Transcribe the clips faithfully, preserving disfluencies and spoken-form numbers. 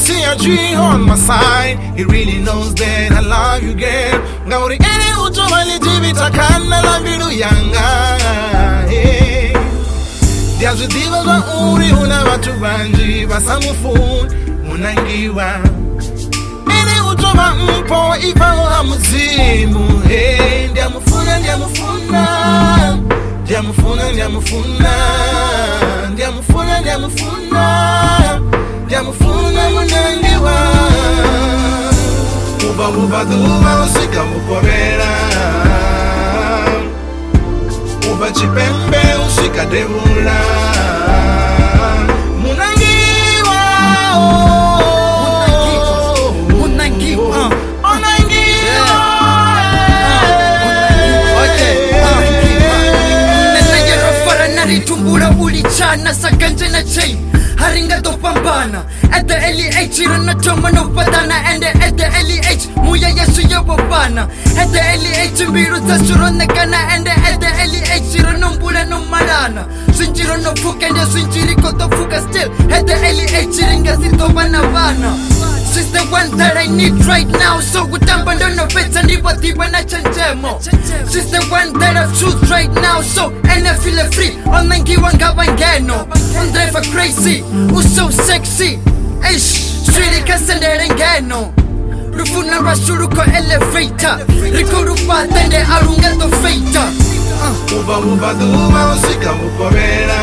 see a G on my side. He really knows that I love you, girl. Gauri any uto mali jibita kana la vidu yanga. Hey. Diazu diva wa uri una watu banji basamu phone munangiwa. Any uto ma mpo ifa wa muzimu. Hey, ndiamufuna ndiamufuna. Ndiamufuna ndiamufuna. Ndiamufuna ndiamufuna. Ndiamufuna munangiwa. Uba uba duba usika mukobera. Uba chipembe usika devula. Munangiwa. Munangiwa. Munangiwa. Tumbura ulichana sakanje na chain haringa to pambana at the L E H irana choma no patana and at the L E H muya yesu yobana at the L E H mbiru tashurone kana and at the L E H irana mbula no marana sinjiro no fuka and sinjiri koto fuka still at the L E H iringa sito bana bana. She's the one that I need right now. So utamba no better nibati bana chanjemo. She's the one that I choose right now. So and I feel free. Onangiwa ngabangeno. Undreva crazy. Who's so sexy? Ish. Sweetie kasendere ngeno. Rufuna rashuruko elevator. Rikuru patende arungato feita. Uba uba duba usika mukobera.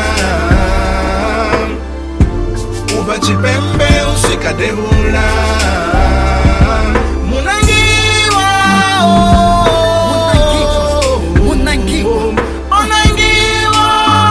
Uba chipembe usika devula. Munangiwa. Munangiwa. Munangiwa.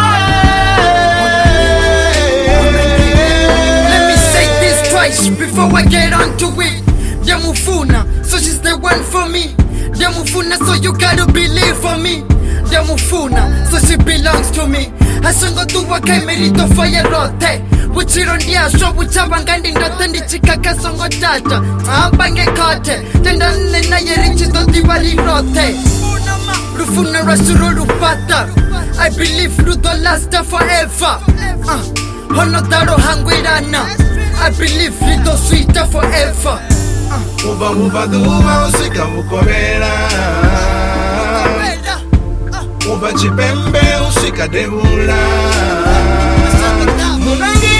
Let me say this twice before I get onto it. Ndiamufuna, so she's the one for me. Ndiamufuna, so you gotta believe for me. Ndiamufuna, so she belongs to me. Asongo tuwa kai merito fire rote. Buchiro ndiasho buchabangandi ndote ndichikaka songo tata. Ambange kote, tenda nena yerichi doti wali rote. Rufuna rasuro rupata. I believe Ludo last forever. Uh, Honotaro hangwirana. I believe Lido sweeter forever. Uh, uba uba duba usika mukobera. Uba chipembe usika devula. Munangiwa.